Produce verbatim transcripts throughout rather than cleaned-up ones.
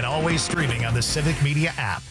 and always streaming on the Civic Media app.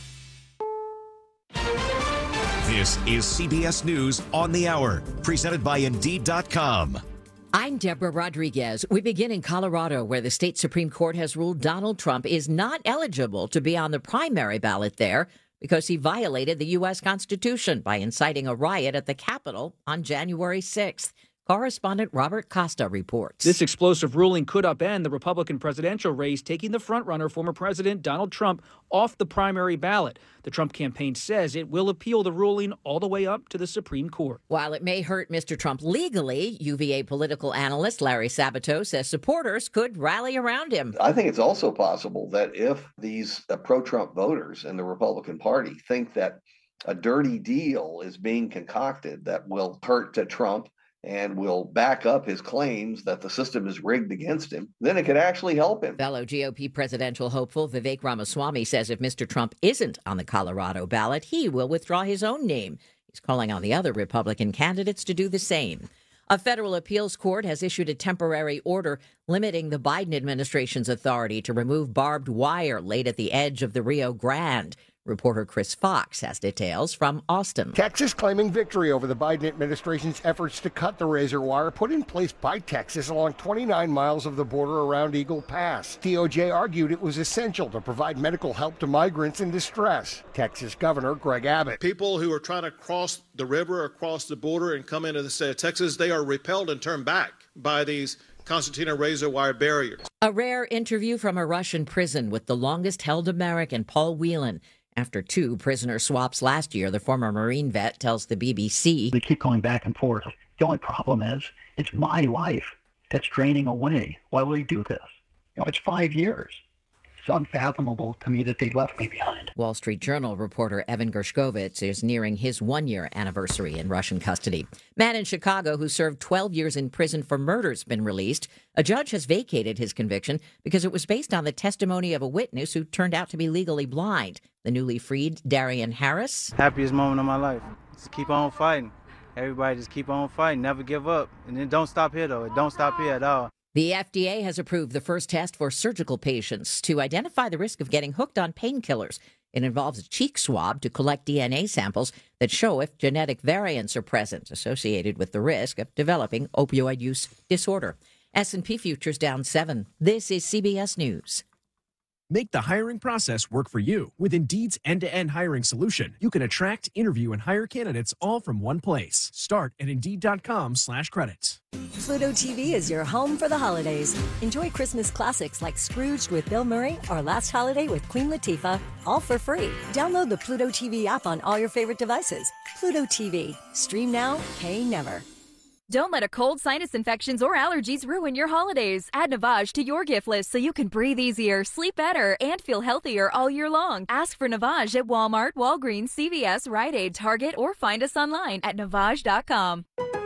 This is C B S News on the Hour, presented by Indeed dot com. I'm Deborah Rodriguez. We begin in Colorado, where the state Supreme Court has ruled Donald Trump is not eligible to be on the primary ballot there because he violated the U S Constitution by inciting a riot at the Capitol on January sixth. Correspondent Robert Costa reports. This explosive ruling could upend the Republican presidential race, taking the frontrunner, former President Donald Trump, off the primary ballot. The Trump campaign says it will appeal the ruling all the way up to the Supreme Court. While it may hurt Mister Trump legally, U V A political analyst Larry Sabato says supporters could rally around him. I think it's also possible that if these uh, pro-Trump voters in the Republican Party think that a dirty deal is being concocted that will hurt to Trump and will back up his claims that the system is rigged against him, then it could actually help him. Fellow G O P presidential hopeful Vivek Ramaswamy says if Mister Trump isn't on the Colorado ballot, he will withdraw his own name. He's calling on the other Republican candidates to do the same. A federal appeals court has issued a temporary order limiting the Biden administration's authority to remove barbed wire laid at the edge of the Rio Grande. Reporter Chris Fox has details from Austin. Texas claiming victory over the Biden administration's efforts to cut the razor wire put in place by Texas along twenty-nine miles of the border around Eagle Pass. D O J argued it was essential to provide medical help to migrants in distress. Texas Governor Greg Abbott. People who are trying to cross the river or cross the border and come into the state of Texas, they are repelled and turned back by these concertina razor wire barriers. A rare interview from a Russian prison with the longest-held American, Paul Whelan. After two prisoner swaps last year, the former Marine vet tells the B B C. They keep going back and forth. The only problem is it's my life that's draining away. Why will he do this? You know, it's five years. It's unfathomable to me that they left me behind. Wall Street Journal reporter Evan Gershkovich is nearing his one-year anniversary in Russian custody. Man in Chicago who served twelve years in prison for murder has been released. A judge has vacated his conviction because it was based on the testimony of a witness who turned out to be legally blind. The newly freed Darian Harris. Happiest moment of my life. Just keep on fighting. Everybody just keep on fighting. Never give up. And then don't stop here, though. Don't stop here at all. The F D A has approved the first test for surgical patients to identify the risk of getting hooked on painkillers. It involves a cheek swab to collect D N A samples that show if genetic variants are present associated with the risk of developing opioid use disorder. S and P futures down seven. This is C B S News. Make the hiring process work for you. With Indeed's end-to-end hiring solution, you can attract, interview, and hire candidates all from one place. Start at Indeed.com slash credits. Pluto T V is your home for the holidays. Enjoy Christmas classics like Scrooged with Bill Murray or Last Holiday with Queen Latifah, all for free. Download the Pluto T V app on all your favorite devices. Pluto T V. Stream now, pay never. Don't let a cold, sinus infections, or allergies ruin your holidays. Add Navage to your gift list so you can breathe easier, sleep better, and feel healthier all year long. Ask for Navage at Walmart, Walgreens, C V S, Rite Aid, Target, or find us online at Navage dot com.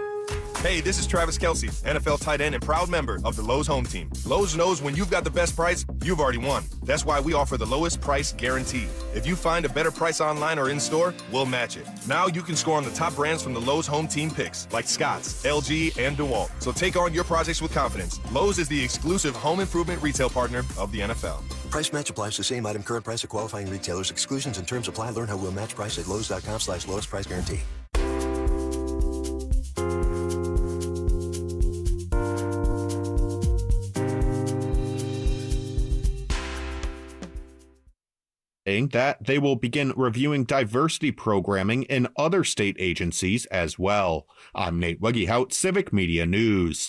Hey, this is Travis Kelce, N F L tight end and proud member of the Lowe's home team. Lowe's knows when you've got the best price, you've already won. That's why we offer the lowest price guarantee. If you find a better price online or in-store, we'll match it. Now you can score on the top brands from the Lowe's home team picks, like Scotts, L G, and DeWalt. So take on your projects with confidence. Lowe's is the exclusive home improvement retail partner of the N F L. Price match applies to same item, current price of qualifying retailers. Exclusions and terms apply. Learn how we'll match price at Lowe's.com slash lowest price guarantee. That they will begin reviewing diversity programming in other state agencies as well. I'm Nate Weggehout, Civic Media News.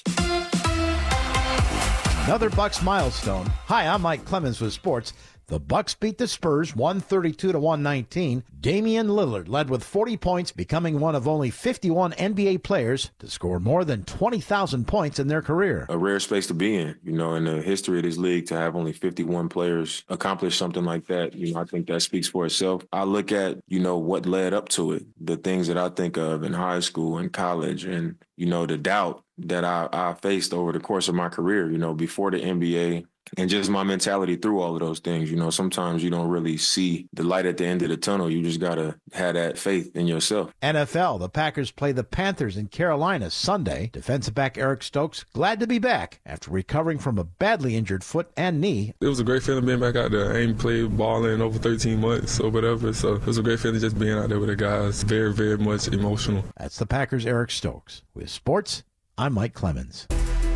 Another Bucks milestone. Hi, I'm Mike Clemens with sports. The Bucks beat the Spurs one thirty-two to one nineteen. Damian Lillard led with forty points, becoming one of only fifty-one N B A players to score more than twenty thousand points in their career. A rare space to be in, you know, in the history of this league, to have only fifty-one players accomplish something like that. You know, I think that speaks for itself. I look at, you know, what led up to it, the things that I think of in high school and college, and, you know, the doubt that I, I faced over the course of my career, you know, before the N B A. and just my mentality through all of those things. You know, sometimes you don't really see the light at the end of the tunnel. You just got to have that faith in yourself. N F L, the Packers play the Panthers in Carolina Sunday. Defensive back Eric Stokes glad to be back after recovering from a badly injured foot and knee. It was a great feeling being back out there. I ain't played ball in over thirteen months or whatever, so it was a great feeling just being out there with the guys. Very, very much emotional. That's the Packers' Eric Stokes. With sports, I'm Mike Clemens.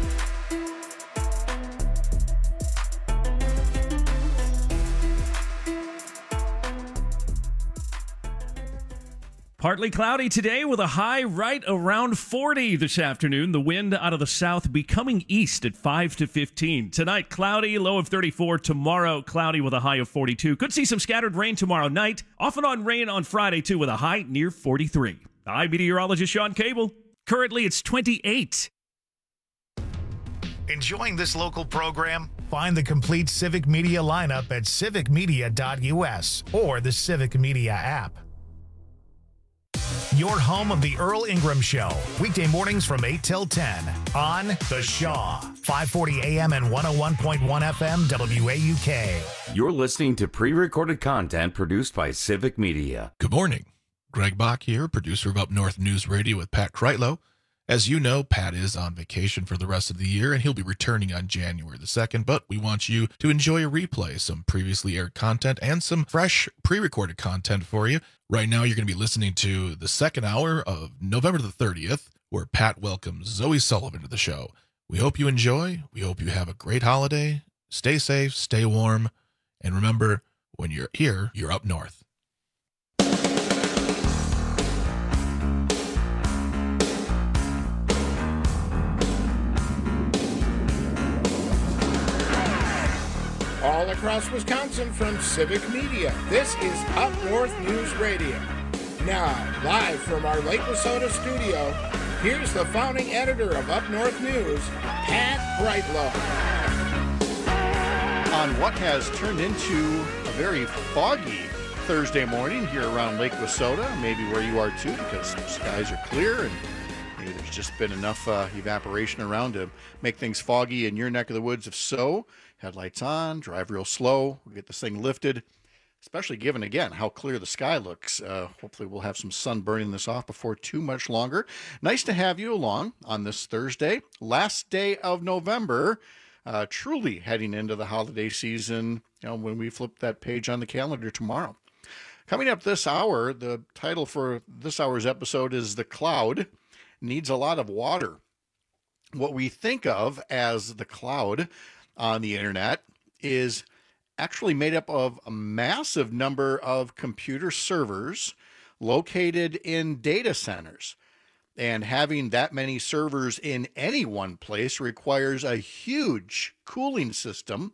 Partly cloudy today with a high right around forty this afternoon. The wind out of the south becoming east at five to fifteen. Tonight, cloudy, low of thirty-four. Tomorrow, cloudy with a high of forty-two. Could see some scattered rain tomorrow night. Off and on rain on Friday, too, with a high near forty-three. I'm meteorologist Sean Cable. Currently, it's twenty-eight. Enjoying this local program? Find the complete Civic Media lineup at civic media dot u s or the Civic Media app. Your home of the Earl Ingram Show, weekday mornings from eight till ten on The Shaw, five forty A M and one oh one point one F M W A U K. You're listening to pre-recorded content produced by Civic Media. Good morning. Greg Bach here, producer of Up North News Radio with Pat Kreitlow. As you know, Pat is on vacation for the rest of the year, and he'll be returning on January the second, but we want you to enjoy a replay, some previously aired content, and some fresh pre-recorded content for you. Right now, you're going to be listening to the second hour of November the thirtieth, where Pat welcomes Zoe Sullivan to the show. We hope you enjoy. We hope you have a great holiday. Stay safe, stay warm, and remember, when you're here, you're up north. All across Wisconsin from Civic Media, this is Up North News Radio. Now, live from our Lake Wissota studio, here's the founding editor of Up North News, Pat Kreitlow. On what has turned into a very foggy Thursday morning here around Lake Wissota, maybe where you are too, because the skies are clear and maybe there's just been enough uh, evaporation around to make things foggy in your neck of the woods. If so, headlights on, drive real slow, we'll get this thing lifted, especially given, again, how clear the sky looks. Uh, hopefully we'll have some sun burning this off before too much longer. Nice to have you along on this Thursday, last day of November, uh, truly heading into the holiday season, you know, when we flip that page on the calendar tomorrow. Coming up this hour, the title for this hour's episode is The Cloud Needs a Lot of Water. What we think of as the cloud on the internet is actually made up of a massive number of computer servers located in data centers. And having that many servers in any one place requires a huge cooling system,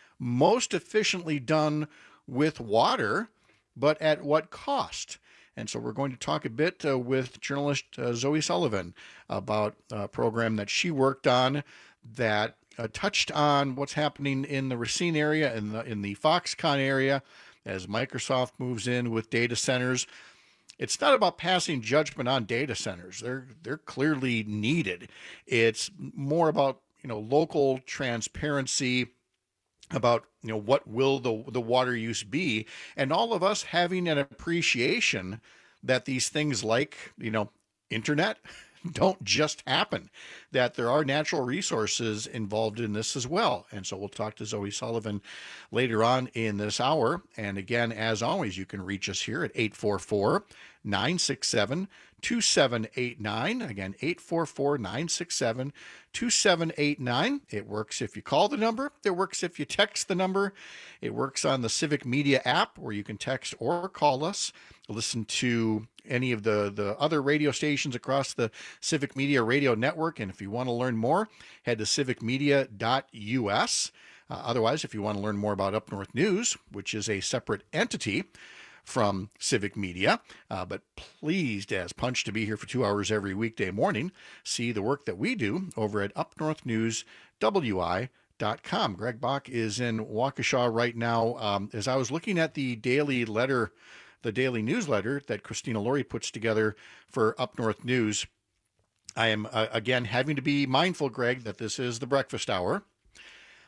most efficiently done with water, but at what cost? And so we're going to talk a bit uh, with journalist uh, Zoe Sullivan about a program that she worked on that Uh, touched on what's happening in the Racine area and in, in the Foxconn area as Microsoft moves in with data centers. It's not about passing judgment on data centers. They're they're clearly needed. It's more about, you know, local transparency about, you know, what will the the water use be, and all of us having an appreciation that these things like, you know, internet don't just happen, that there are natural resources involved in this as well. And so we'll talk to Zoe Sullivan later on in this hour. And again, as always, you can reach us here at eight four four, nine six seven, two seven eight nine. Again, eight four four, nine six seven, two seven eight nine. It works if you call the number. It works if you text the number. It works on the Civic Media app where you can text or call us. Listen to any of the, the other radio stations across the Civic Media radio network. And if you want to learn more, head to civic media dot u s. Uh, otherwise, if you want to learn more about Up North News, which is a separate entity from Civic Media, uh, but pleased as punch to be here for two hours every weekday morning, see the work that we do over at up north news w i dot com. Greg Bach is in Waukesha right now. Um, as I was looking at the daily letter the daily newsletter that Christina Laurie puts together for Up North News, I am, uh, again, having to be mindful, Greg, that this is the breakfast hour.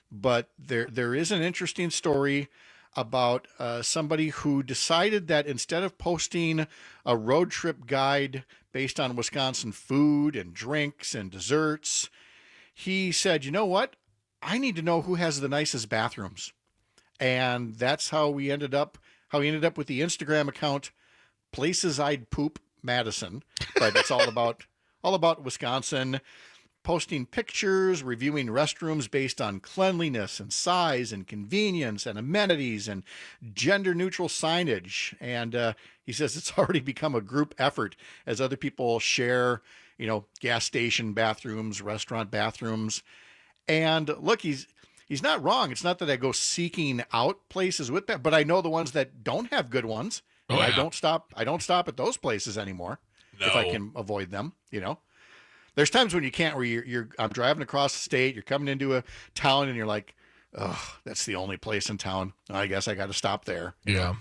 But there there is an interesting story about uh, somebody who decided that instead of posting a road trip guide based on Wisconsin food and drinks and desserts, he said, you know what? I need to know who has the nicest bathrooms. And that's how we ended up, how he ended up with the Instagram account, Places I'd Poop Madison. But it's all about, all about Wisconsin, posting pictures, reviewing restrooms based on cleanliness and size and convenience and amenities and gender neutral signage. And uh, he says it's already become a group effort as other people share, you know, gas station bathrooms, restaurant bathrooms. And look, he's he's not wrong. It's not that I go seeking out places with that, but I know the ones that don't have good ones. Oh, and yeah. I don't stop. I don't stop at those places anymore No. if I can avoid them, you know. There's times when you can't, where you're, you're, I'm driving across the state, you're coming into a town and you're like, oh, that's the only place in town. I guess I got to stop there. Yeah.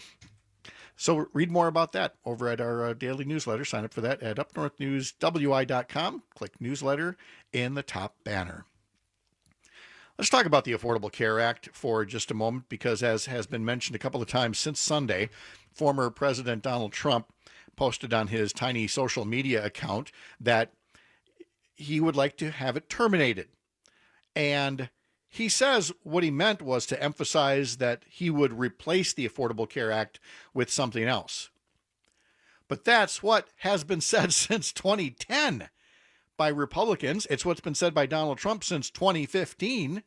So read more about that over at our uh, daily newsletter. Sign up for that at up north news w i dot com. Click newsletter in the top banner. Let's talk about the Affordable Care Act for just a moment, because as has been mentioned a couple of times since Sunday, former President Donald Trump posted on his tiny social media account that he would like to have it terminated. And he says what he meant was to emphasize that he would replace the Affordable Care Act with something else. But that's what has been said since twenty ten by Republicans. It's what's been said by Donald Trump since twenty fifteen.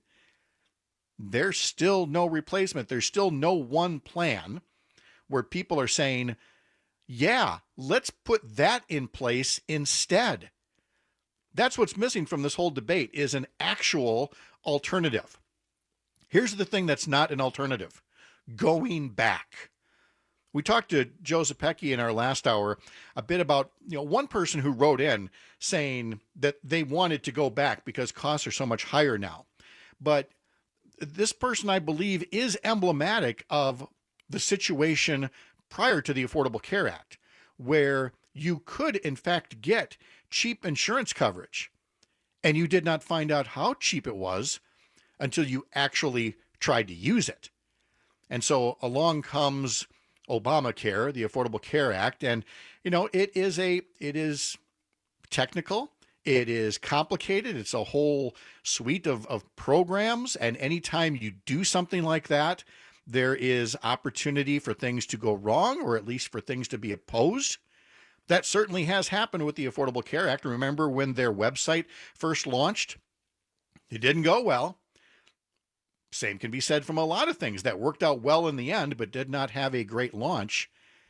There's still no replacement. There's still no one plan where people are saying, yeah, let's put that in place instead. That's what's missing from this whole debate, is an actual alternative. Here's the thing that's not an alternative: going back. We talked to Joe Zepecki in our last hour a bit about, you know, one person who wrote in saying that they wanted to go back because costs are so much higher now. But this person, I believe, is emblematic of the situation prior to the Affordable Care Act, where you could, in fact, get cheap insurance coverage, and you did not find out how cheap it was until you actually tried to use it. And so along comes Obamacare, the Affordable Care Act, and you know, it is a it is technical, it is complicated, it's a whole suite of, of programs, and anytime you do something like that, there is opportunity for things to go wrong, or at least for things to be opposed. That certainly has happened with the Affordable Care Act. Remember when their website first launched? It didn't go well. Same can be said from a lot of things that worked out well in the end, but did not have a great launch.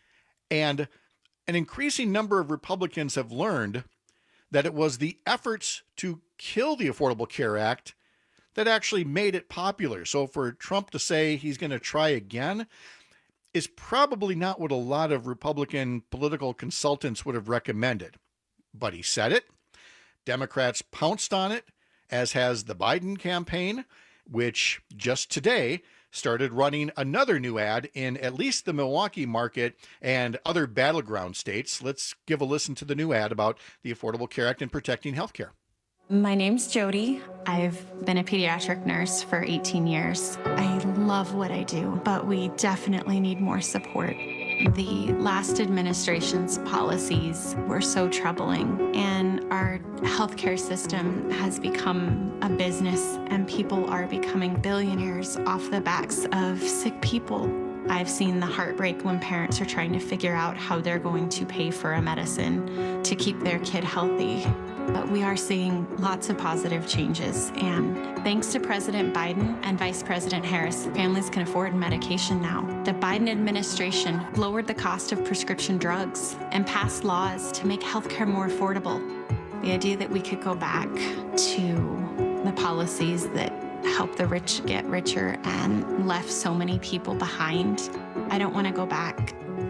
And an increasing number of Republicans have learned that it was the efforts to kill the Affordable Care Act that actually made it popular. So for Trump to say he's going to try again is probably not what a lot of Republican political consultants would have recommended. But he said it. Democrats pounced on it, as has the Biden campaign, which just today started running another new ad in at least the Milwaukee market and other battleground states. Let's give a listen to the new ad about the Affordable Care Act and protecting health care. My name's Jody. I've been a pediatric nurse for eighteen years. I love what I do, but we definitely need more support. The last administration's policies were so troubling, and our healthcare system has become a business, and people are becoming billionaires off the backs of sick people. I've seen the heartbreak when parents are trying to figure out how they're going to pay for a medicine to keep their kid healthy. But we are seeing lots of positive changes, and thanks to President Biden and Vice President Harris, families can afford medication now. The Biden administration lowered the cost of prescription drugs and passed laws to make healthcare more affordable. The idea that we could go back to the policies that helped the rich get richer and left so many people behind, I don't want to go back.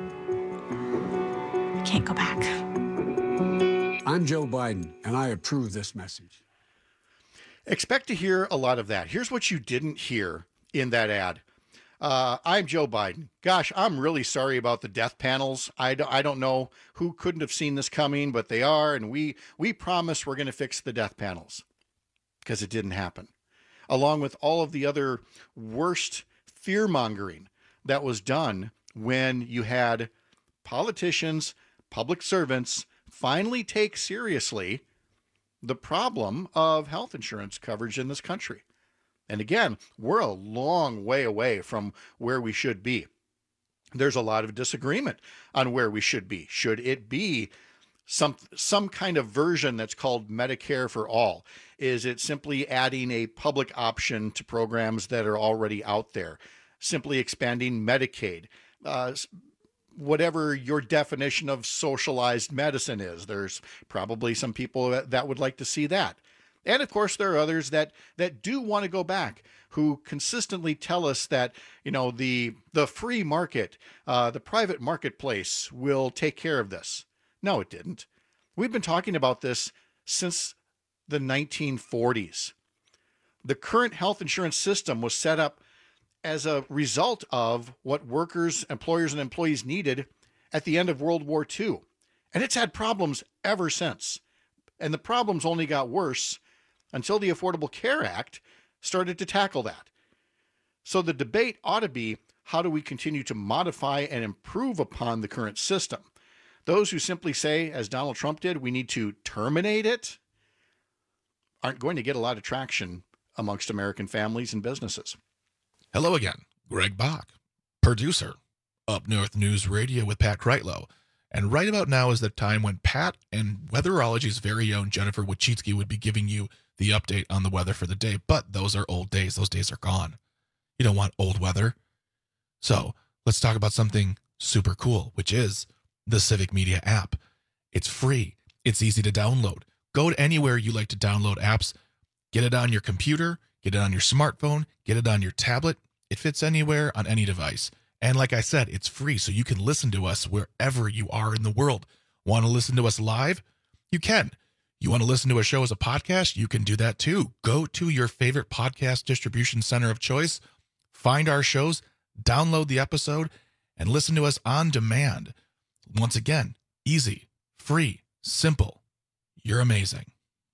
I can't go back. I'm Joe Biden, and I approve this message. Expect to hear a lot of that. Here's what you didn't hear in that ad. Uh, I'm Joe Biden. Gosh, I'm really sorry about the death panels. I, d- I don't know who couldn't have seen this coming, but they are, and we, we promise we're going to fix the death panels, because it didn't happen. along with all of the other worst fear-mongering that was done when you had politicians, public servants finally take seriously the problem of health insurance coverage in this country. And again, we're a long way away from where we should be. There's a lot of disagreement on where we should be. Should it be some some kind of version that's called Medicare for all? Is it simply adding a public option to programs that are already out there? Simply expanding Medicaid? Uh, whatever your definition of socialized medicine is, there's probably some people that, that would like to see that. And of course, there are others that that do want to go back, who consistently tell us that, you know, the the free market, uh, the private marketplace will take care of this. No, it didn't. We've been talking about this since the nineteen forties. The current health insurance system was set up as a result of what workers, employers, and employees needed at the end of World War Two. And it's had problems ever since. And the problems only got worse until the Affordable Care Act started to tackle that. So the debate ought to be, how do we continue to modify and improve upon the current system? Those who simply say, as Donald Trump did, we need to terminate it, aren't going to get a lot of traction amongst American families and businesses. Hello again, Greg Bach, producer, Up North News Radio with Pat Kreitlow. And right about now is the time when Pat and Weatherology's very own Jennifer Wachitsky would be giving you the update on the weather for the day. But those are old days. Those days are gone. You don't want old weather. So let's talk about something super cool, which is the Civic Media app. It's free. It's easy to download. Go to anywhere you like to download apps. Get it on your computer. Get it on your smartphone. Get it on your tablet. It fits anywhere on any device. And like I said, it's free, so you can listen to us wherever you are in the world. Want to listen to us live? You can. You want to listen to a show as a podcast? You can do that too. Go to your favorite podcast distribution center of choice, find our shows, download the episode, and listen to us on demand. Once again, easy, free, simple. You're amazing.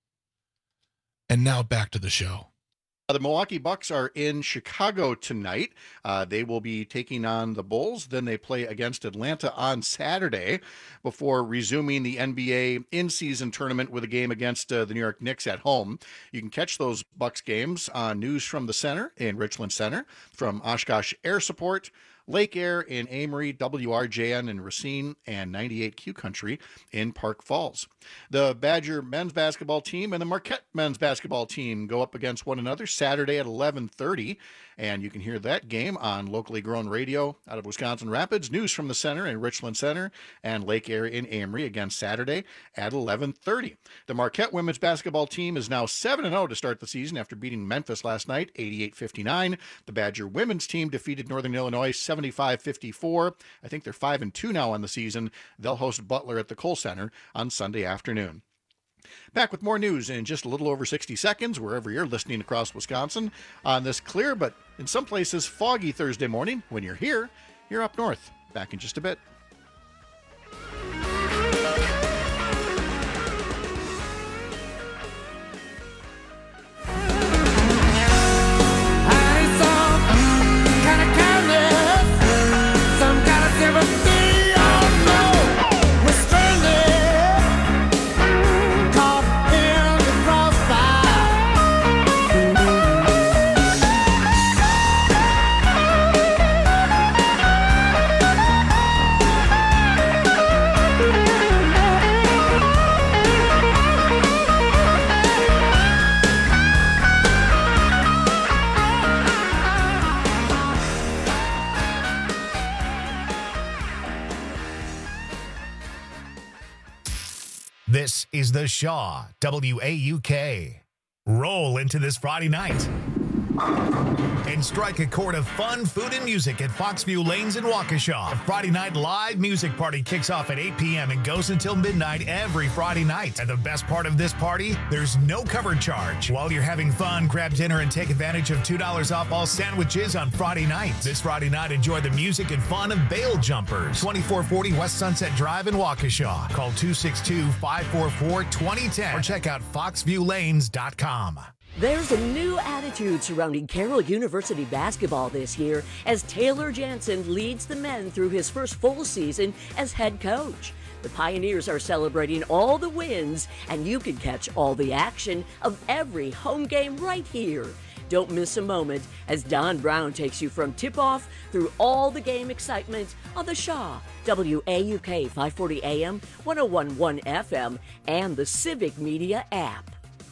And now back to the show. The Milwaukee Bucks are in Chicago tonight. Uh, they will be taking on the Bulls. Then they play against Atlanta on Saturday before resuming the N B A in-season tournament with a game against uh, the New York Knicks at home. You can catch those Bucks games on News from the Center in Richland Center, from Oshkosh Air Support, Lake Air in Amory, W R J N in Racine, and ninety-eight Q Country in Park Falls. The Badger men's basketball team and the Marquette men's basketball team go up against one another Saturday at eleven thirty, and you can hear that game on locally grown radio out of Wisconsin Rapids, News from the Center in Richland Center, and Lake Air in Amory again Saturday at eleven thirty. The Marquette women's basketball team is now seven and oh to start the season after beating Memphis last night, eighty-eight fifty-nine. The Badger women's team defeated Northern Illinois seventy-five fifty-four. I think they're five and two now on the season. They'll host Butler at the Kohl Center on Sunday afternoon. Back with more news in just a little over sixty seconds, wherever you're listening across Wisconsin, on this clear but in some places foggy Thursday morning. When you're here, you're up north. Back in just a bit. This is the Shaw, W A U K. Roll into this Friday night and strike a chord of fun, food, and music at Foxview Lanes in Waukesha. The Friday night live music party kicks off at eight p.m. and goes until midnight every Friday night. And the best part of this party, there's no cover charge. While you're having fun, grab dinner and take advantage of two dollars off all sandwiches on Friday night. This Friday night, enjoy the music and fun of Bail Jumpers. twenty-four forty West Sunset Drive in Waukesha. Call two six two, five four four, two zero one zero or check out foxview lanes dot com. There's a new attitude surrounding Carroll University basketball this year as Taylor Jansen leads the men through his first full season as head coach. The Pioneers are celebrating all the wins, and you can catch all the action of every home game right here. Don't miss a moment as Don Brown takes you from tip-off through all the game excitement on the Shaw, W A U K five forty A M, one oh one point one F M, and the Civic Media app.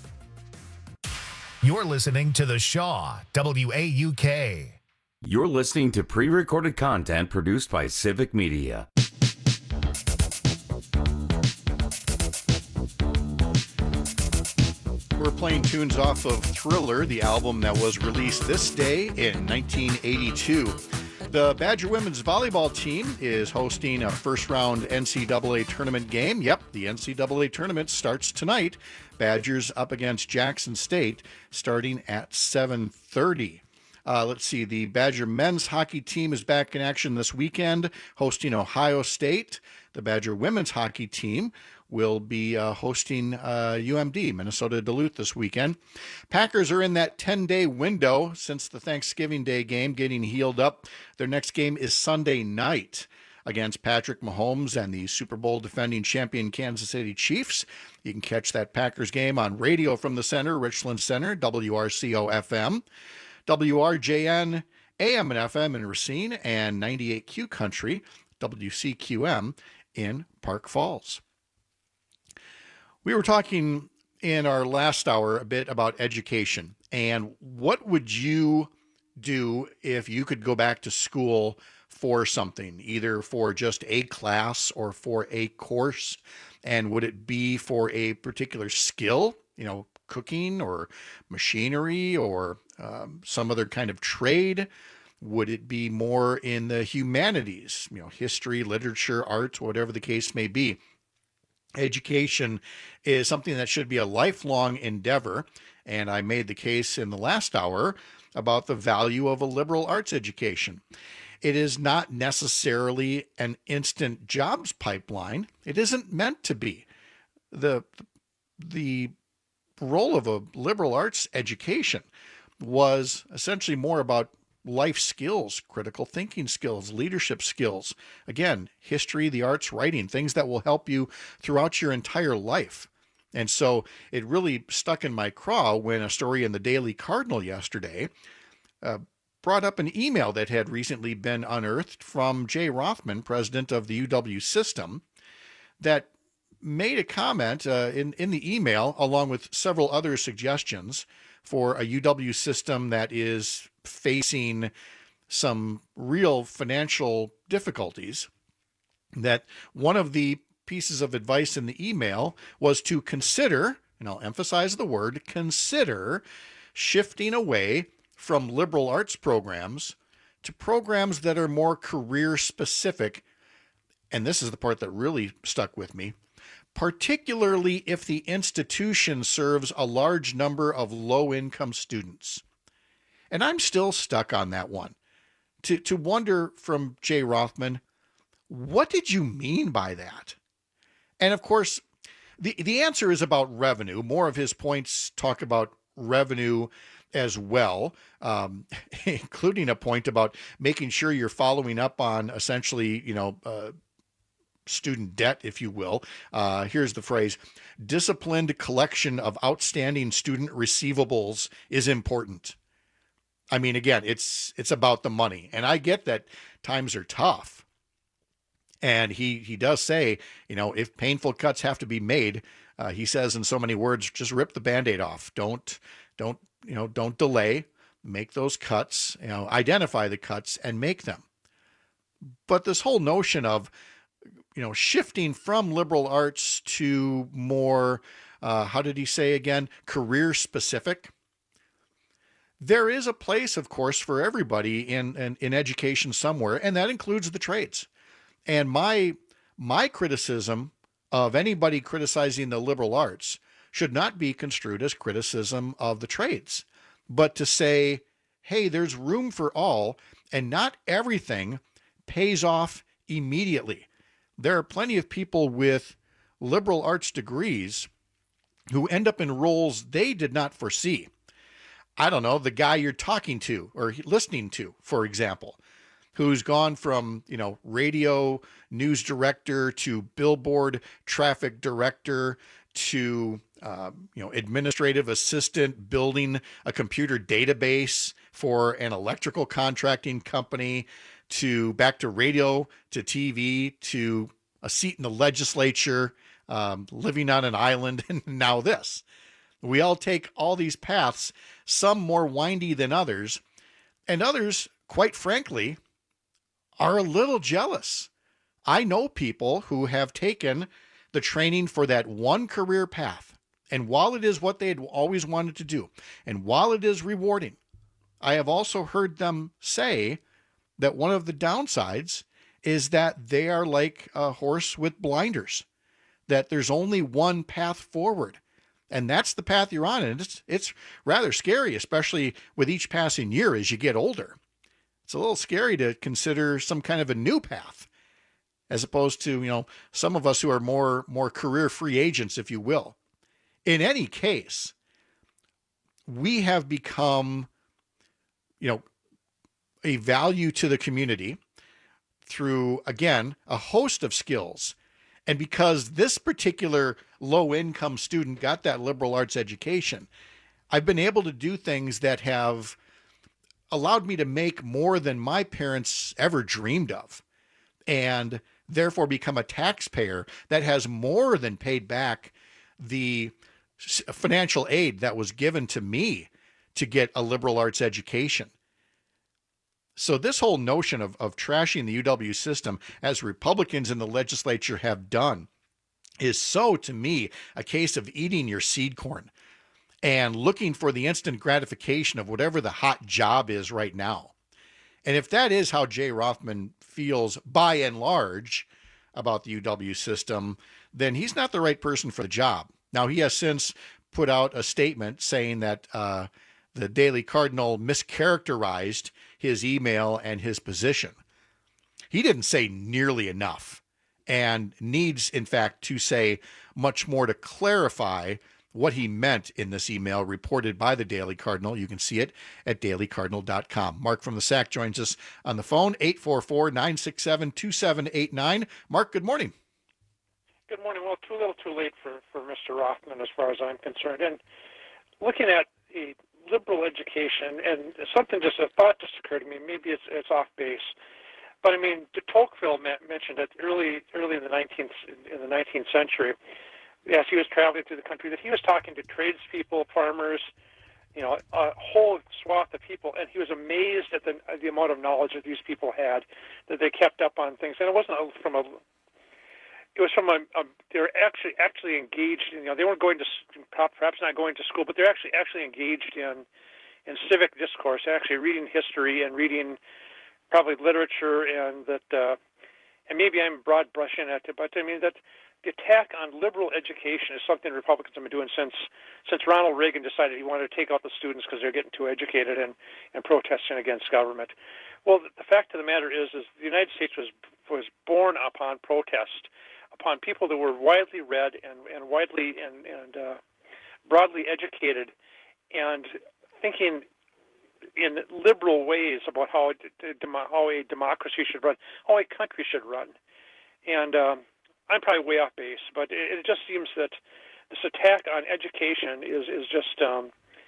You're listening to The Shaw, W A U K. You're listening to pre-recorded content produced by Civic Media. We're playing tunes off of Thriller, the album that was released this day in nineteen eighty-two. The Badger women's volleyball team is hosting a first-round N C double A tournament game. Yep, the N C double A tournament starts tonight. Badgers up against Jackson State starting at seven thirty. Uh, let's see, the Badger men's hockey team is back in action this weekend, hosting Ohio State. The Badger women's hockey team will be uh, hosting uh, U M D, Minnesota Duluth, this weekend. Packers are in that ten-day window since the Thanksgiving Day game, getting healed up. Their next game is Sunday night against Patrick Mahomes and the Super Bowl defending champion Kansas City Chiefs. You can catch that Packers game on radio from the center, Richland Center, W R C O F M, W R J N A M and F M in Racine, and ninety-eight Q Country, W C Q M in Park Falls. We were talking in our last hour a bit about education, and what would you do if you could go back to school for something, either for just a class or for a course? And would it be for a particular skill, you know, cooking or machinery or um, some other kind of trade? Would it be more in the humanities, you know, history, literature, art, whatever the case may be? Education is something that should be a lifelong endeavor, and I made the case in the last hour about the value of a liberal arts education. It is not necessarily an instant jobs pipeline. It isn't meant to be. The, the role of a liberal arts education was essentially more about life skills, critical thinking skills, leadership skills. Again, history, the arts, writing, things that will help you throughout your entire life. And so it really stuck in my craw when a story in the Daily Cardinal yesterday uh, brought up an email that had recently been unearthed from Jay Rothman, president of the U W system, that made a comment uh, in, in the email, along with several other suggestions for a U W system that is facing some real financial difficulties, that one of the pieces of advice in the email was to consider, and I'll emphasize the word consider, shifting away from liberal arts programs to programs that are more career specific. And this is the part that really stuck with me. Particularly if the institution serves a large number of low-income students. And I'm still stuck on that one. To, to wonder from Jay Rothman, what did you mean by that? And of course, the, the answer is about revenue. More of his points talk about revenue as well, um, including a point about making sure you're following up on essentially, you know, uh, student debt, if you will. Uh, here's the phrase: disciplined collection of outstanding student receivables is important. I mean, again, it's it's about the money. And I get that times are tough. And he, he does say, you know, if painful cuts have to be made, uh, he says in so many words, just rip the Band-Aid off. Don't, don't, you know, don't delay. Make those cuts, you know, identify the cuts and make them. But this whole notion of, you know, shifting from liberal arts to more, uh, how did he say again, career specific. There is a place, of course, for everybody in, in, in education somewhere, and that includes the trades. And my, my criticism of anybody criticizing the liberal arts should not be construed as criticism of the trades, but to say, hey, there's room for all, and not everything pays off immediately. There are plenty of people with liberal arts degrees who end up in roles they did not foresee. I don't know, the guy you're talking to or listening to, for example, who's gone from, you know, radio news director to billboard traffic director to, uh, you know, administrative assistant building a computer database for an electrical contracting company, to back to radio, to T V, to a seat in the legislature, um, living on an island, and now this. We all take all these paths, some more windy than others, and others, quite frankly, are a little jealous. I know people who have taken the training for that one career path, and while it is what they had always wanted to do, and while it is rewarding, I have also heard them say that one of the downsides is that they are like a horse with blinders, that there's only one path forward, and that's the path you're on, and it's, it's rather scary, especially with each passing year as you get older. It's a little scary to consider some kind of a new path, as opposed to, you know, some of us who are more, more career free agents, if you will. In any case, we have become, you know, a value to the community through, again, a host of skills. And because this particular low-income student got that liberal arts education, I've been able to do things that have allowed me to make more than my parents ever dreamed of, and therefore become a taxpayer that has more than paid back the financial aid that was given to me to get a liberal arts education. So this whole notion of, of trashing the U W system, as Republicans in the legislature have done, is so, to me, a case of eating your seed corn and looking for the instant gratification of whatever the hot job is right now. And if that is how Jay Rothman feels by and large about the U W system, then he's not the right person for the job. Now, he has since put out a statement saying that uh, the Daily Cardinal mischaracterized his email and his position. He didn't say nearly enough, and needs, in fact, to say much more to clarify what he meant in this email reported by the Daily Cardinal. You can see it at daily cardinal dot com. Mark from the S A C joins us on the phone, eight four four, nine six seven, two seven eight nine. Mark, good morning. Good morning. Well, too little too late for, for Mister Rothman as far as I'm concerned. And looking at a liberal education, and something just, a thought just occurred to me, maybe it's it's off base. But I mean, de Tocqueville mentioned it early early in the nineteenth in the nineteenth century, as he was traveling through the country, that he was talking to tradespeople, farmers, you know, a whole swath of people, and he was amazed at the the amount of knowledge that these people had, that they kept up on things. And it wasn't from a it was from a, a they were actually actually engaged. You know, they weren't going to perhaps not going to school, but they're actually actually engaged in in civic discourse, actually reading history and reading probably literature, and that uh, and maybe I'm broad brushing at it, but I mean that the attack on liberal education is something Republicans have been doing since since Ronald Reagan decided he wanted to take out the students because they're getting too educated and, and protesting against government. Well, the, the fact of the matter is, is the United States was was born upon protest, upon people that were widely read and, and widely and, and uh, broadly educated, and thinking in liberal ways about how how a democracy should run, how a country should run. And um, I'm probably way off base, but it, it just seems that this attack on education is is just um,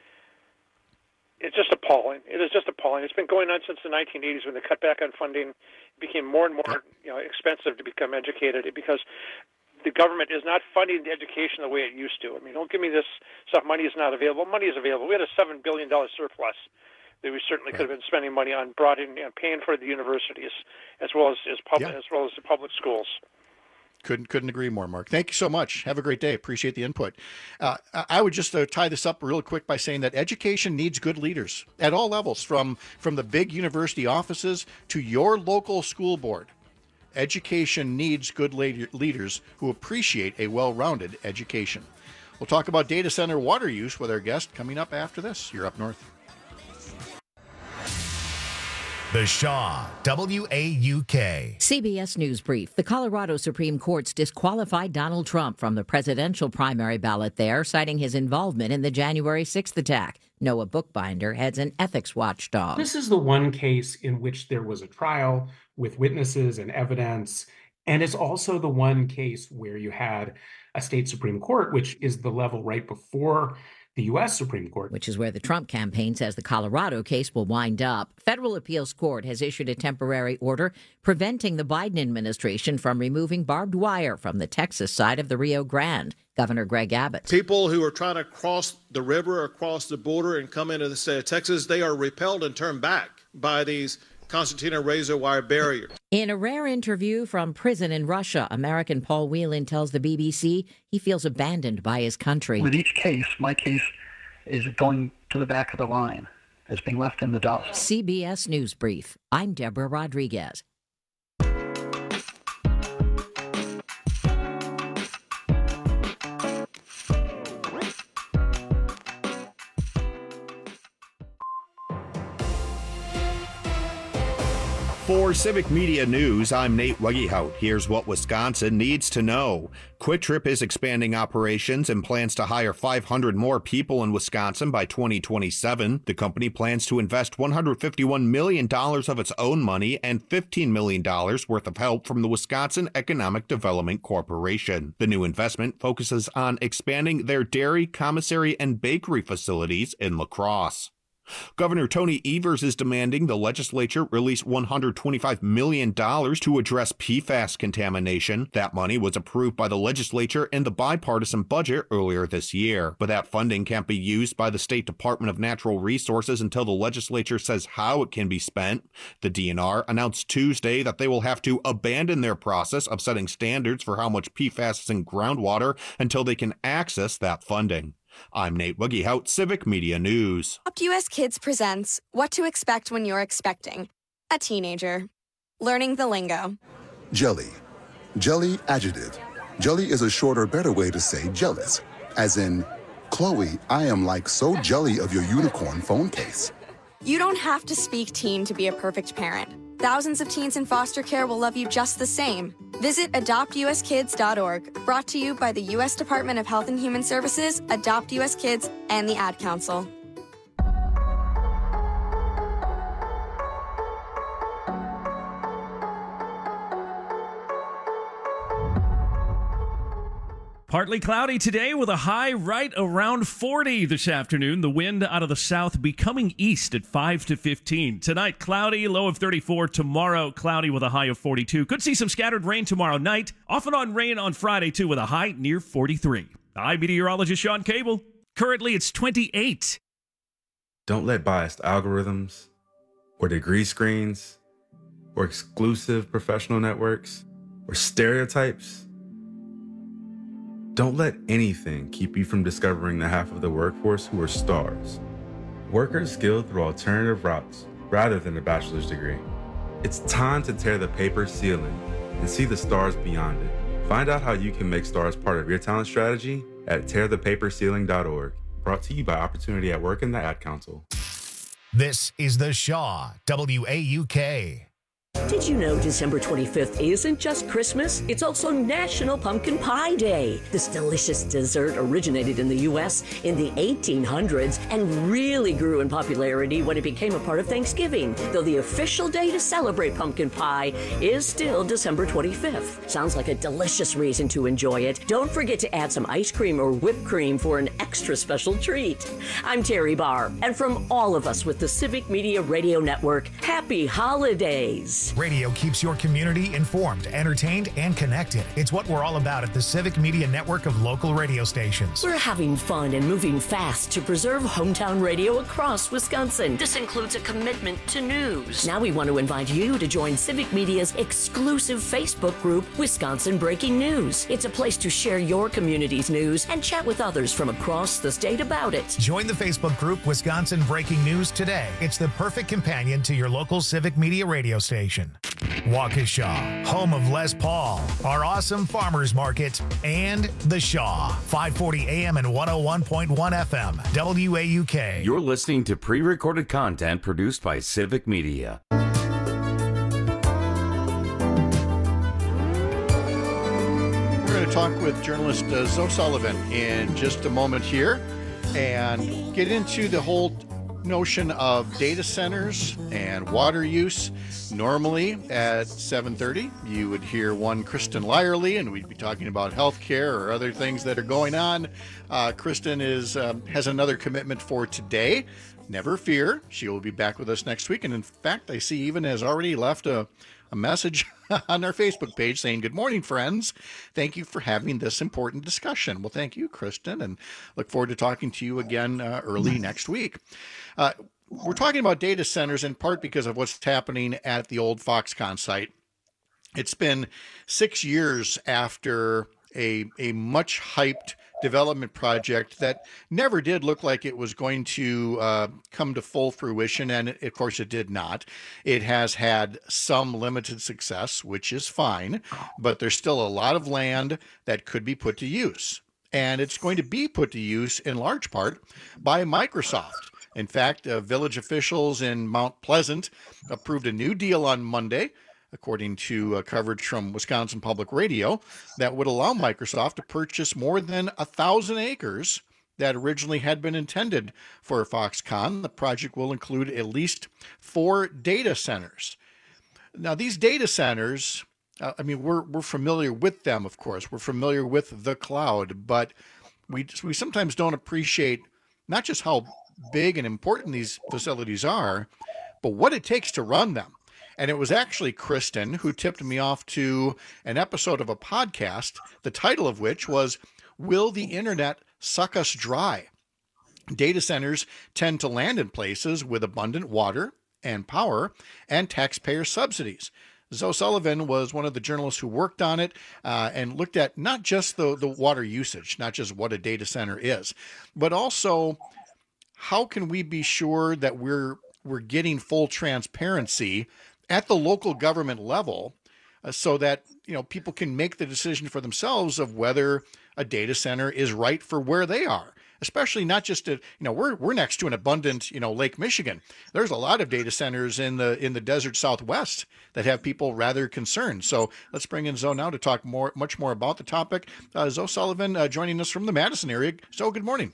it's just appalling. It is just appalling. It's been going on since the nineteen eighties when they cut back on funding. It became more and more you know expensive to become educated because the government is not funding the education the way it used to. I mean, don't give me this stuff. Money is not available. Money is available. We had a seven billion dollars surplus that we certainly could have been spending money on, broadening and paying for the universities as well as as, pub- yeah. as well as the public schools. Couldn't couldn't agree more, Mark. Thank you so much. Have a great day. Appreciate the input. Uh, I would just uh, tie this up real quick by saying that education needs good leaders at all levels, from from the big university offices to your local school board. Education needs good la- leaders who appreciate a well-rounded education. We'll talk about data center water use with our guest coming up after this. You're Up North. The Shaw, W A U K. C B S News Brief. The Colorado Supreme Court's disqualified Donald Trump from the presidential primary ballot there, citing his involvement in the January sixth attack. Noah Bookbinder heads an ethics watchdog. This is the one case in which there was a trial with witnesses and evidence. And it's also the one case where you had a state Supreme Court, which is the level right before the U S Supreme Court. Which is where the Trump campaign says the Colorado case will wind up. Federal appeals court has issued a temporary order preventing the Biden administration from removing barbed wire from the Texas side of the Rio Grande. Governor Greg Abbott. People who are trying to cross the river, across the border, and come into the state of Texas, they are repelled and turned back by these concertina razor wire barriers. In a rare interview from prison in Russia, American Paul Whelan tells the B B C he feels abandoned by his country. With each case, my case is going to the back of the line. It's being left in the dust. C B S News Brief. I'm Deborah Rodriguez. For Civic Media News, I'm Nate Wuggyhout. Here's what Wisconsin needs to know. Quick Trip is expanding operations and plans to hire five hundred more people in Wisconsin by twenty twenty-seven. The company plans to invest one hundred fifty-one million dollars of its own money and fifteen million dollars worth of help from the Wisconsin Economic Development Corporation. The new investment focuses on expanding their dairy, commissary, and bakery facilities in La Crosse. Governor Tony Evers is demanding the legislature release one hundred twenty-five million dollars to address P FAS contamination. That money was approved by the legislature in the bipartisan budget earlier this year. But that funding can't be used by the State Department of Natural Resources until the legislature says how it can be spent. The D N R announced Tuesday that they will have to abandon their process of setting standards for how much P FAS is in groundwater until they can access that funding. I'm Nate Wuggyhout, Civic Media News. Adopt U S Kids presents What to Expect When You're Expecting a Teenager. Learning the lingo. Jelly. Jelly adjective. Jelly is a shorter, better way to say jealous. As in, Chloe, I am like so jelly of your unicorn phone case. You don't have to speak teen to be a perfect parent. Thousands of teens in foster care will love you just the same. Visit adopt u s kids dot org, brought to you by the U S Department of Health and Human Services, Adopt U S Kids, and the Ad Council. Partly cloudy today with a high right around forty this afternoon. The wind out of the south becoming east at five to fifteen. Tonight, cloudy, low of thirty-four. Tomorrow, cloudy with a high of forty-two. Could see some scattered rain tomorrow night. Off and on rain on Friday, too, with a high near forty-three. I'm meteorologist Sean Cable. Currently, it's twenty-eight. Don't let biased algorithms or degree screens or exclusive professional networks or stereotypes. Don't let anything keep you from discovering the half of the workforce who are stars. Workers skilled through alternative routes rather than a bachelor's degree. It's time to tear the paper ceiling and see the stars beyond it. Find out how you can make stars part of your talent strategy at tear the paper ceiling dot org. Brought to you by Opportunity at Work and the Ad Council. This is The Shaw, W A U K. Did you know December twenty-fifth isn't just Christmas? It's also National Pumpkin Pie Day. This delicious dessert originated in the U S in the eighteen hundreds and really grew in popularity when it became a part of Thanksgiving, though the official day to celebrate pumpkin pie is still December twenty-fifth. Sounds like a delicious reason to enjoy it. Don't forget to add some ice cream or whipped cream for an extra special treat. I'm Terry Barr, and from all of us with the Civic Media Radio Network, happy holidays. Radio keeps your community informed, entertained, and connected. It's what we're all about at the Civic Media Network of local radio stations. We're having fun and moving fast to preserve hometown radio across Wisconsin. This includes a commitment to news. Now we want to invite you to join Civic Media's exclusive Facebook group, Wisconsin Breaking News. It's a place to share your community's news and chat with others from across the state about it. Join the Facebook group Wisconsin Breaking News today. It's the perfect companion to your local Civic Media radio station. Waukesha, home of Les Paul, our awesome farmers market, and The Shaw, five forty A M and one oh one point one F M, W A U K. You're listening to pre-recorded content produced by Civic Media. We're going to talk with journalist uh, Zoe Sullivan in just a moment here. and get into the whole notion of data centers and water use. Normally at seven thirty, you would hear one Kristen Lyerly, and we'd be talking about healthcare or other things that are going on. Uh, Kristen is um, has another commitment for today. Never fear, she will be back with us next week. And in fact, I see even has already left a, a message on our Facebook page saying, "Good morning, friends. Thank you for having this important discussion." Well, thank you, Kristen, and look forward to talking to you again uh, early next week. Uh, we're talking about data centers in part because of what's happening at the old Foxconn site. It's been six years after a, a much hyped development project that never did look like it was going to uh, come to full fruition, and it, of course it did not. It has had some limited success, which is fine, but there's still a lot of land that could be put to use. And it's going to be put to use in large part by Microsoft. In fact, uh, village officials in Mount Pleasant approved a new deal on Monday, according to uh, coverage from Wisconsin Public Radio, that would allow Microsoft to purchase more than a thousand acres that originally had been intended for Foxconn. The project will include at least four data centers. Now, these data centers, uh, I mean, we're we're familiar with them, of course. We're familiar with the cloud, but we we sometimes don't appreciate not just how big and important these facilities are, but what it takes to run them. And it was actually Kristen who tipped me off to an episode of a podcast, the title of which was, "Will the Internet Suck Us Dry?" Data centers tend to land in places with abundant water and power and taxpayer subsidies. Zoe Sullivan was one of the journalists who worked on it uh, and looked at not just the, the water usage, not just what a data center is, but also how can we be sure that we're we're getting full transparency at the local government level uh, so that, you know, people can make the decision for themselves of whether a data center is right for where they are, especially not just to, you know, we're we're next to an abundant, you know, Lake Michigan. There's a lot of data centers in the in the desert Southwest that have people rather concerned. So let's bring in Zoe now to talk more, much more about the topic. Uh, Zoe Sullivan uh, joining us from the Madison area. Zoe, good morning.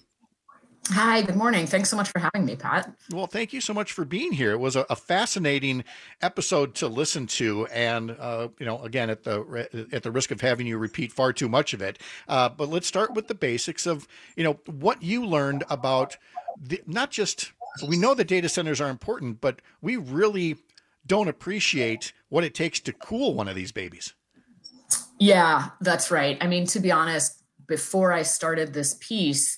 Hi, good morning. Thanks so much for having me, Pat. Well, thank you so much for being here. It was a, a fascinating episode to listen to, and uh, you know, again, at the at the risk of having you repeat far too much of it, uh, but let's start with the basics of, you know, what you learned about the, not just, we know that data centers are important, but we really don't appreciate what it takes to cool one of these babies. Yeah, that's right. I mean, to be honest, before I started this piece,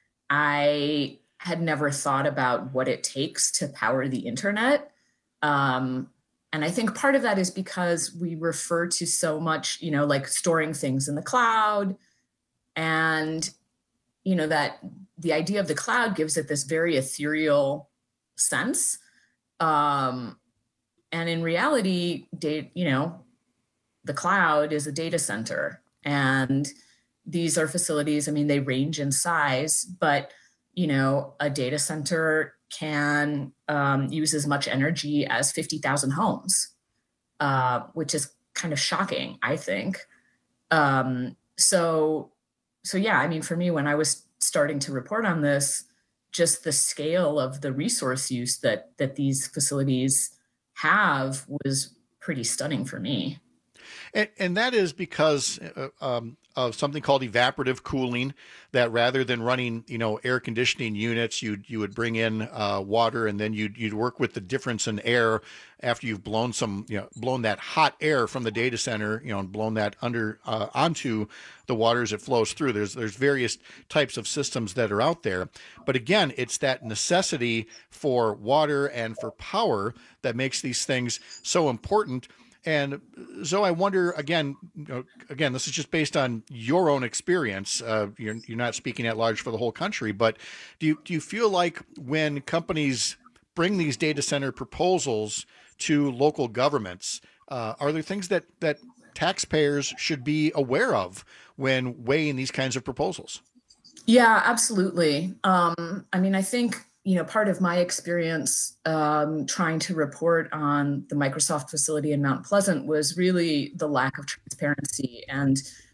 I had never thought about what it takes to power the internet. Um, and I think part of that is because we refer to so much, you know, like storing things in the cloud. And, you know, that the idea of the cloud gives it this very ethereal sense. Um, and in reality, data, you know, the cloud is a data center. And these are facilities, I mean, they range in size, but, you know, a data center can um, use as much energy as fifty thousand homes, uh, which is kind of shocking, I think. Um, so, so yeah, I mean, for me, when I was starting to report on this, just the scale of the resource use that that these facilities have was pretty stunning for me. And, and that is because uh, um, of something called evaporative cooling, that rather than running, you know, air conditioning units, you you would bring in uh, water, and then you'd you'd work with the difference in air after you've blown some, you know, blown that hot air from the data center, you know, and blown that under uh, onto the water as it flows through. There's there's various types of systems that are out there, but again, it's that necessity for water and for power that makes these things so important. And Zoe, I wonder, again, you know, again, this is just based on your own experience. Uh, you're, you're not speaking at large for the whole country, but do you, do you feel like when companies bring these data center proposals to local governments, uh, are there things that, that taxpayers should be aware of when weighing these kinds of proposals? Yeah, absolutely. Um, I mean, I think, you know, part of my experience um, trying to report on the Microsoft facility in Mount Pleasant was really the lack of transparency. And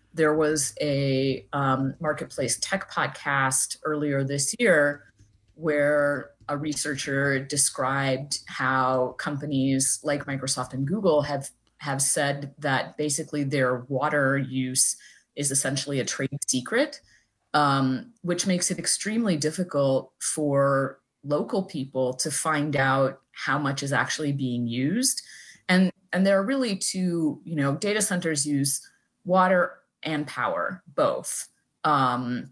there was a um, Marketplace Tech podcast earlier this year where a researcher described how companies like Microsoft and Google have, have said that basically their water use is essentially a trade secret, um, which makes it extremely difficult for local people to find out how much is actually being used. And, and there are really two, you know, data centers use water and power, both. Um,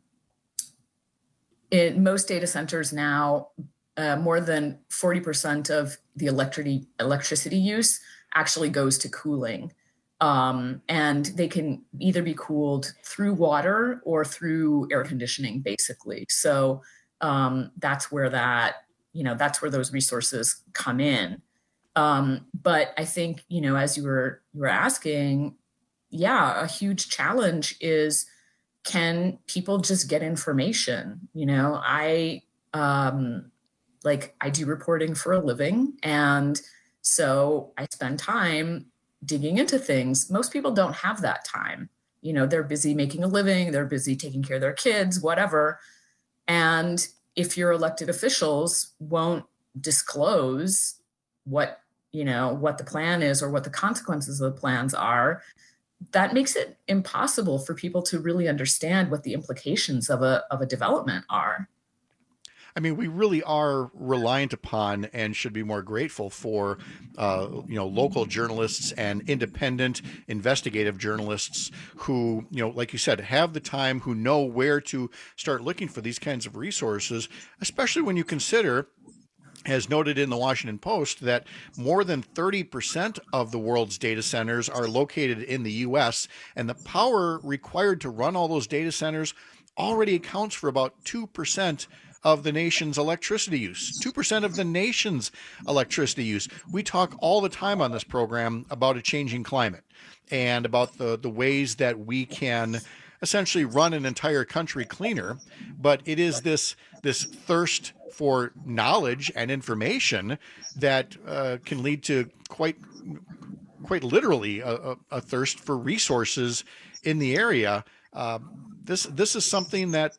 in most data centers now, uh, more than forty percent of the electricity electricity use actually goes to cooling. Um, and they can either be cooled through water or through air conditioning, basically. So um, that's where that, you know, that's where those resources come in. Um, but I think, you know, as you were you were asking, yeah, a huge challenge is, can people just get information? You know, I um, like I do reporting for a living, and so I spend time digging into things. Most people don't have that time. You know, they're busy making a living, they're busy taking care of their kids, whatever. And if your elected officials won't disclose what, you know, what the plan is or what the consequences of the plans are, that makes it impossible for people to really understand what the implications of a of a development are. I mean, we really are reliant upon and should be more grateful for, uh, you know, local journalists and independent investigative journalists who, you know, like you said, have the time, who know where to start looking for these kinds of resources, especially when you consider, as noted in the Washington Post, that more than thirty percent of the world's data centers are located in the U S, and the power required to run all those data centers already accounts for about two percent of the nation's electricity use, two percent of the nation's electricity use. We talk all the time on this program about a changing climate and about the, the ways that we can essentially run an entire country cleaner. But it is this, this thirst for knowledge and information that uh, can lead to quite, quite literally a, a, a thirst for resources in the area. Uh, this, this is something that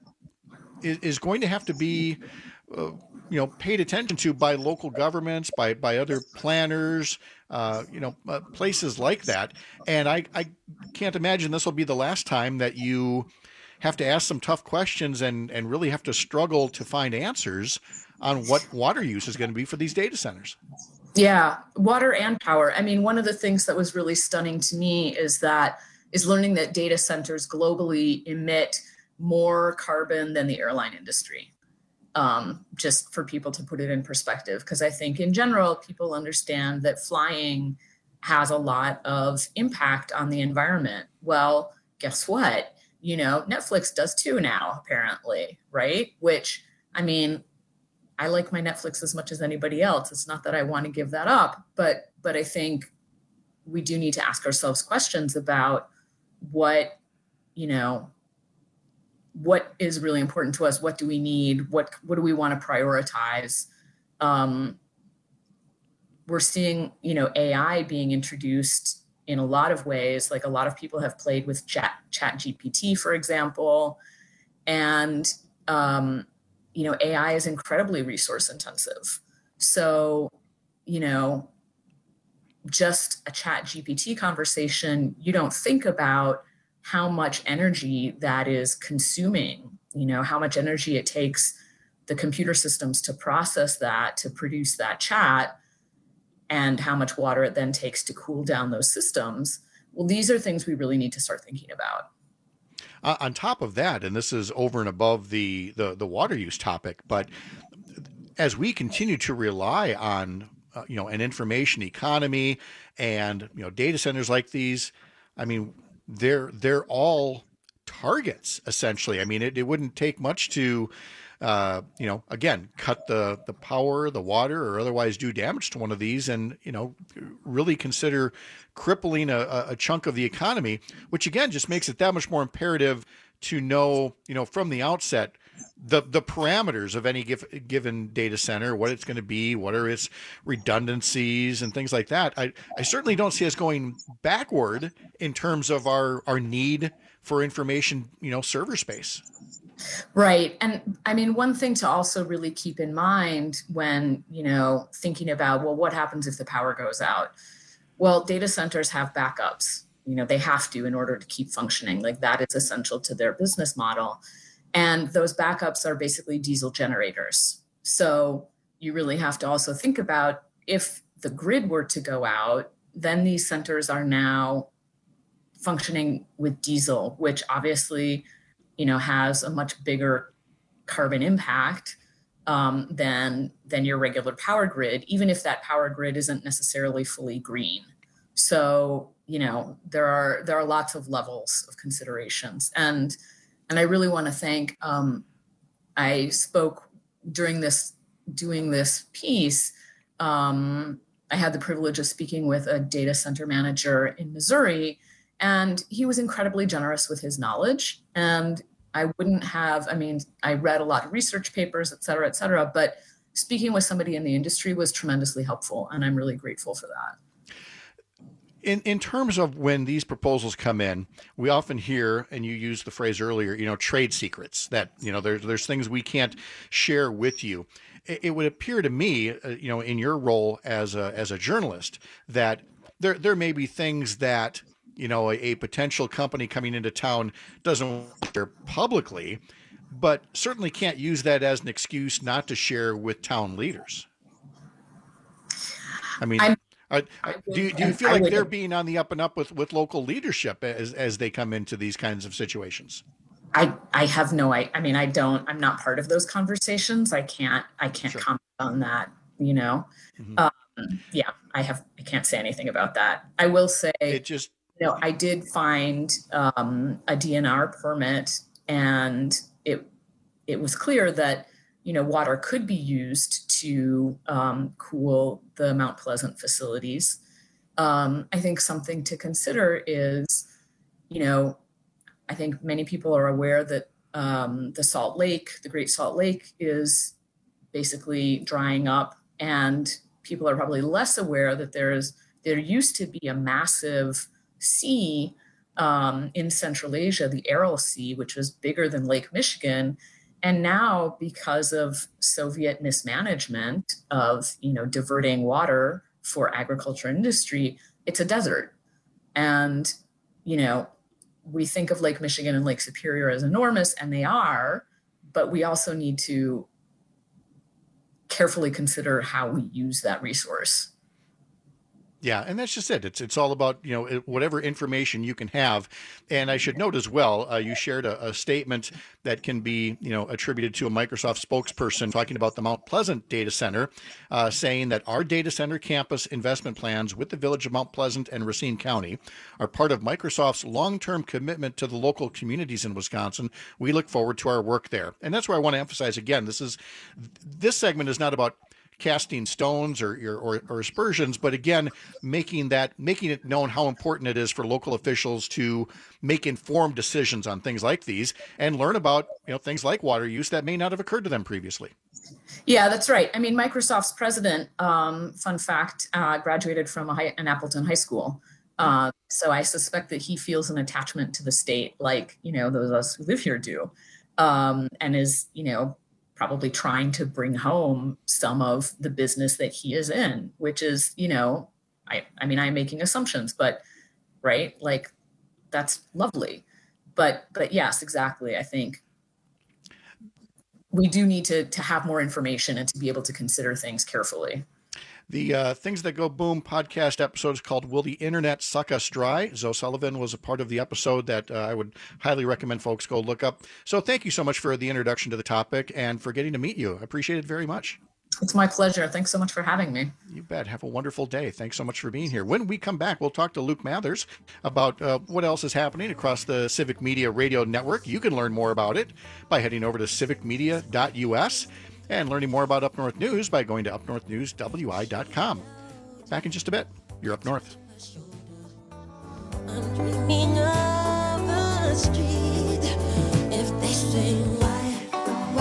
is going to have to be, uh, you know, paid attention to by local governments, by by other planners, uh, you know, uh, places like that. And I, I can't imagine this will be the last time that you have to ask some tough questions and, and really have to struggle to find answers on what water use is going to be for these data centers. Yeah, water and power. I mean, one of the things that was really stunning to me is that is learning that data centers globally emit more carbon than the airline industry, um, just for people to put it in perspective. Because I think in general, people understand that flying has a lot of impact on the environment. Well, guess what? You know, Netflix does too now, apparently, right? Which, I mean, I like my Netflix as much as anybody else. It's not that I want to give that up, but but I think we do need to ask ourselves questions about what, you know, what is really important to us? What do we need? What what do we want to prioritize? Um, we're seeing, you know, A I being introduced in a lot of ways. Like a lot of people have played with Chat Chat G P T, for example, and um, you know, A I is incredibly resource intensive. So, you know, just a Chat G P T conversation, you don't think about how much energy that is consuming, you know, how much energy it takes the computer systems to process that, to produce that chat, and how much water it then takes to cool down those systems. Well, these are things we really need to start thinking about. Uh, on top of that, and this is over and above the, the, the water use topic, but as we continue to rely on, uh, you know, an information economy and, you know, data centers like these, I mean, they're they're all targets, essentially. I mean, it, it wouldn't take much to, uh, you know, again, cut the, the power, the water, or otherwise do damage to one of these and, you know, really consider crippling a, a chunk of the economy, which again, just makes it that much more imperative to know, you know, from the outset the the parameters of any give, given data center, what it's going to be, what are its redundancies and things like that. I, I certainly don't see us going backward in terms of our, our need for information, you know, server space. Right. And I mean, one thing to also really keep in mind when, you know, thinking about, well, what happens if the power goes out? Well, data centers have backups. You know, they have to in order to keep functioning. Like that is essential to their business model. And those backups are basically diesel generators. So you really have to also think about if the grid were to go out, then these centers are now functioning with diesel, which obviously, you know, has a much bigger carbon impact um, than, than your regular power grid, even if that power grid isn't necessarily fully green. So, you know, there are there are lots of levels of considerations. And and I really want to thank, um, I spoke during this, doing this piece, um, I had the privilege of speaking with a data center manager in Missouri, and he was incredibly generous with his knowledge. And I wouldn't have, I mean, I read a lot of research papers, et cetera, et cetera, but speaking with somebody in the industry was tremendously helpful. And I'm really grateful for that. In in terms of when these proposals come in, we often hear, and you used the phrase earlier, you know, trade secrets, that, you know, there's there's things we can't share with you. It, it would appear to me, uh, you know, in your role as a as a journalist, that there there may be things that, you know, a, a potential company coming into town doesn't share publicly, but certainly can't use that as an excuse not to share with town leaders. I mean. I'm- Uh, do you, do you feel like they're being on the up and up with, with local leadership as, as they come into these kinds of situations? I, I have no, I, I mean, I don't, I'm not part of those conversations. I can't, I can't sure. comment on that, you know? Mm-hmm. Um, yeah, I have, I can't say anything about that. I will say, it just, you know, I did find um, a D N R permit, and it, it was clear that, you know, water could be used to um, cool the Mount Pleasant facilities. Um, I think something to consider is, you know, I think many people are aware that um, the Salt Lake, the Great Salt Lake, is basically drying up, and people are probably less aware that there's there used to be a massive sea um, in Central Asia, the Aral Sea, which was bigger than Lake Michigan. And now, because of Soviet mismanagement of, you know, diverting water for agriculture industry, it's a desert. And, you know, we think of Lake Michigan and Lake Superior as enormous, and they are, but we also need to carefully consider how we use that resource. Yeah, and that's just it. It's it's all about, you know, whatever information you can have. And I should note as well, uh, you shared a, a statement that can be, you know, attributed to a Microsoft spokesperson talking about the Mount Pleasant data center, uh, saying that our data center campus investment plans with the village of Mount Pleasant and Racine County are part of Microsoft's long-term commitment to the local communities in Wisconsin. We look forward to our work there. And that's where I want to emphasize again, this is this segment is not about casting stones or, or or aspersions, but again, making that making it known how important it is for local officials to make informed decisions on things like these and learn about, you know, things like water use that may not have occurred to them previously. Yeah, that's right. I mean, Microsoft's president, um, fun fact, uh, graduated from a high, an Appleton high school. Uh, so I suspect that he feels an attachment to the state, like, you know, those of us who live here do, um, and is, you know, probably trying to bring home some of the business that he is in, which is, you know, I, I mean, I'm making assumptions, but right, like that's lovely. But, but yes, exactly. I think we do need to, to have more information and to be able to consider things carefully. The uh, Things That Go Boom podcast episode is called Will the Internet Suck Us Dry? Zoe Sullivan was a part of the episode that uh, I would highly recommend folks go look up. So thank you so much for the introduction to the topic and for getting to meet you. I appreciate it very much. It's my pleasure. Thanks so much for having me. You bet. Have a wonderful day. Thanks so much for being here. When we come back, we'll talk to Luke Mathers about uh, what else is happening across the Civic Media Radio Network. You can learn more about it by heading over to civic media dot u s. and learning more about Up North News by going to up north news w i dot com. Back in just a bit. You're Up North. I'm dreaming of a street. If they say why,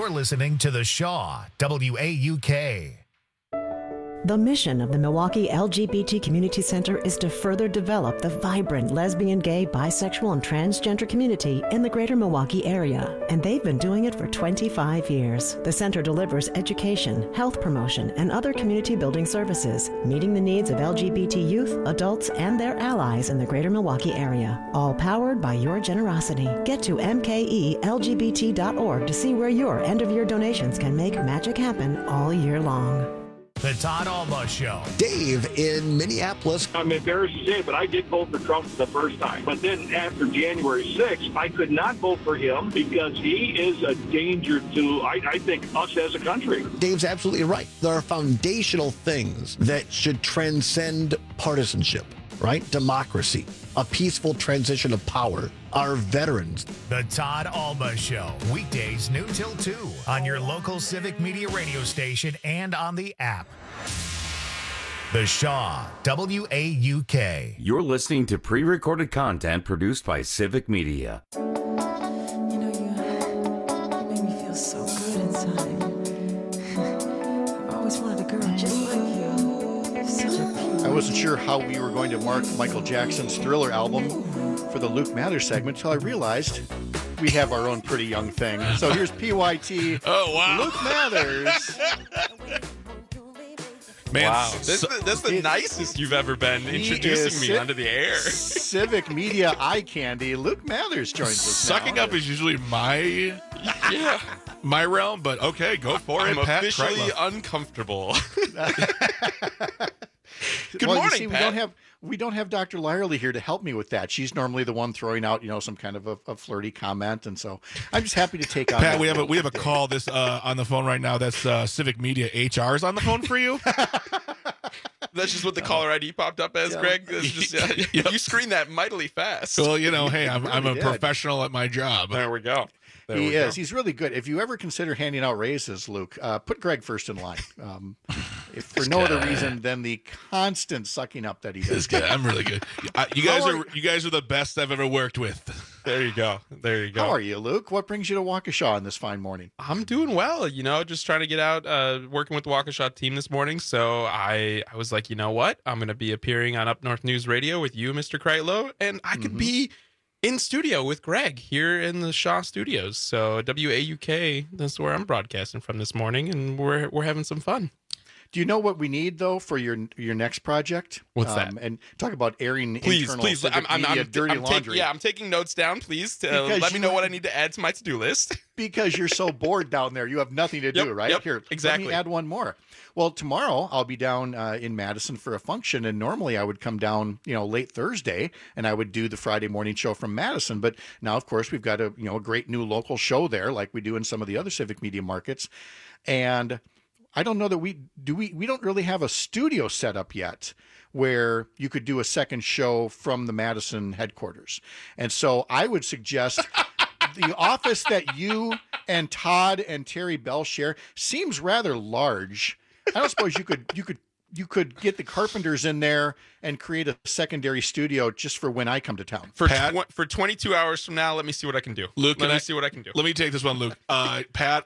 You're listening to The Shaw, W A U K. The mission of the Milwaukee L G B T Community Center is to further develop the vibrant lesbian, gay, bisexual, and transgender community in the greater Milwaukee area, and they've been doing it for twenty-five years. The center delivers education, health promotion, and other community building services, meeting the needs of L G B T youth, adults, and their allies in the greater Milwaukee area, all powered by your generosity. Get to M K E L G B T dot org to see where your end-of-year donations can make magic happen all year long. The Todd Alba Show. Dave in Minneapolis. I'm embarrassed to say, but I did vote for Trump the first time. But then after January sixth, I could not vote for him because he is a danger to, I, I think, us as a country. Dave's absolutely right. There are foundational things that should transcend partisanship, right? Democracy, a peaceful transition of power, our veterans. The Todd Alba Show, weekdays noon till two on your local Civic Media radio station and on the app. The Shaw, W A U K. You're listening to pre-recorded content produced by Civic Media. You know, you, you make me feel so good inside. I've always wanted a girl just like you. You're such a I wasn't sure how we were going to mark Michael Jackson's Thriller album for the Luke Mathers segment until I realized we have our own pretty young thing. So here's P Y T. Oh, wow. Luke Mathers. Man, Wow. this, So- this is the it- issest you've ever been He introducing is me Civ- onto the air. Civic Media eye candy. Luke Mathers joins us Sucking now. up is usually my Yeah. my realm, but okay, go for I'm it, Pat. officially Kreitlow. uncomfortable. Good well, morning, you see, Pat. We don't have we don't have Doctor Lyerly here to help me with that. She's normally the one throwing out, you know, some kind of a, a flirty comment, and so I'm just happy to take on. Pat, that we have a role we have a today. call this uh, on the phone right now. That's uh, Civic Media H R's on the phone for you. That's just what the caller I D popped up as, Yeah. Greg. That's just, uh, Yep. You screened that mightily fast. Well, you know, hey, I'm I'm a really did. professional at my job. There we go. There He we is. go. He's really good. If you ever consider handing out raises, Luke, uh, put Greg first in line. Um, if for no other guy. reason than the constant sucking up that he This does. guy, I'm really good. Uh, you guys How are are- you guys are the best I've ever worked with. There you go. There you go. How are you, Luke? What brings you to Waukesha on this fine morning? I'm doing well, you know, just trying to get out, uh, working with the Waukesha team this morning. So I, I was like, you know what? I'm going to be appearing on Up North News Radio with you, Mister Kreitlow, and I could Mhm. be in studio with Greg here in the Shaw Studios. So W A U K, that's where I'm broadcasting from this morning, and we're we're having some fun. Do you know what we need though for your your next project? What's that? And talk about airing Please, internal please, Civic I'm, I'm, Media I'm, dirty I'm laundry. taking, yeah, I'm taking notes down. Please, to, uh, Because let me you- know what I need to add to my to-do list. Because you're so bored down there, you have nothing to do, Yep, right? yep, Here, exactly. Let me add one more. Well, tomorrow I'll be down uh, in Madison for a function, and normally I would come down, you know, late Thursday, and I would do the Friday morning show from Madison. But now, of course, we've got a you know a great new local show there, like we do in some of the other Civic Media markets, and I don't know that we do we we don't really have a studio set up yet where you could do a second show from the Madison headquarters. And so I would suggest the office that you and Todd and Terry Bell share seems rather large. I don't suppose you could you could you could get the Carpenters in there and create a secondary studio just for when I come to town. For Pat? tw- for twenty-two hours from now, let me see what I can do. Luke, let can me I- see what I can do. Let me take this one, Luke. Uh, Pat,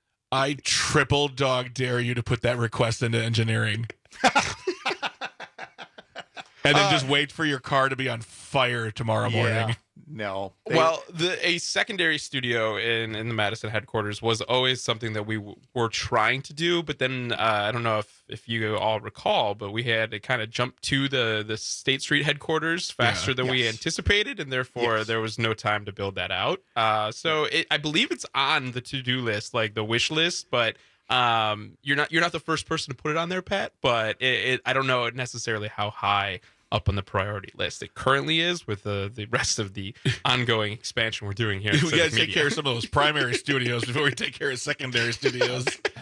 I triple dog dare you to put that request into engineering. And then Uh, just wait for your car to be on fire tomorrow morning. Yeah. No. They- Well, the a secondary studio in, in the Madison headquarters was always something that we w- were trying to do, but then uh, I don't know if, if you all recall, but we had to kind of jump to the, the State Street headquarters faster Yeah. than we Yes. anticipated, and therefore Yes. there was no time to build that out. Uh, so it, I believe it's on the to-do list, like the wish list, but um, you're not you're not the first person to put it on there, Pat. But it, it, I don't know necessarily how high up on the priority list it currently is with the the rest of the ongoing expansion we're doing here. at We Civic got to take Media. care of some of those primary studios before we take care of secondary studios.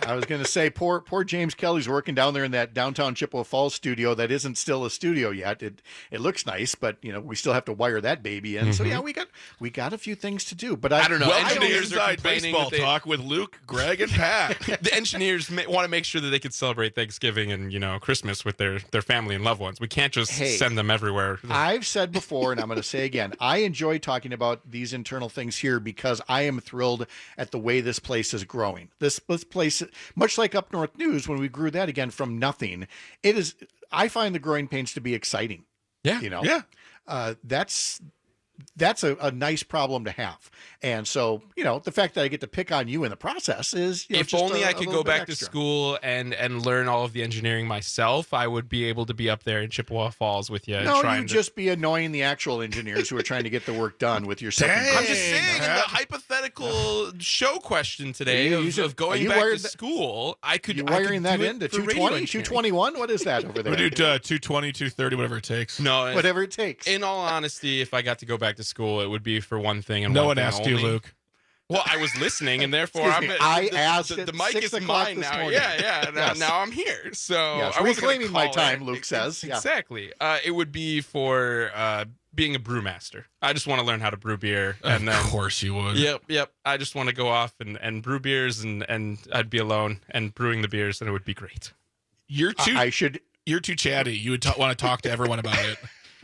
I was going to say, poor poor James Kelly's working down there in that downtown Chippewa Falls studio that isn't still a studio yet. It it looks nice, but you know we still have to wire that baby in. Mm-hmm. So yeah, we got we got a few things to do. But I, I don't know. Welcome Engineers to are Inside complaining Baseball that they, Talk with Luke, Greg, and Pat. The engineers may, want to make sure that they could celebrate Thanksgiving and you know Christmas with their their family and loved ones. We can't just hey, send them everywhere. I've said before, and I'm going to say again, I enjoy talking about these internal things here because I am thrilled at the way this place is growing. This, this place, much like Up North News, when we grew that again from nothing, it is, I find the growing pains to be exciting. Yeah. You know? Yeah. Uh, that's, that's a, a nice problem to have. And so, you know, the fact that I get to pick on you in the process is, you know, if just only a, I could go back to school and and learn all of the engineering myself, I would be able to be up there in Chippewa Falls with you. No, trying you'd to... just be annoying the actual engineers who are trying to get the work done with your second. Dang, I'm just saying, in the hypothetical show question today you, of, of going back to school, I could. You I wiring could that do into two twenty, two twenty-one? What is that over there? We do uh, two twenty, two thirty, whatever it takes. No, whatever it takes. In all honesty, if I got to go back to school, it would be for one thing and no one, one thing asked only. you, Luke. Well, I was listening, and therefore I'm. Me, I the, asked. The, the, the at mic six is o'clock mine this now. morning. Yeah, yeah. Now, Yes. now I'm here, so Yes, I was reclaiming my time. Luke says yeah. Exactly. Uh, it would be for uh, being a brewmaster. I just want to learn how to brew beer, and of then, course you would. Yep, yep. I just want to go off and, and brew beers, and, and I'd be alone and brewing the beers, and it would be great. You're too. I should. You're too chatty. You would t- want to talk to everyone about it.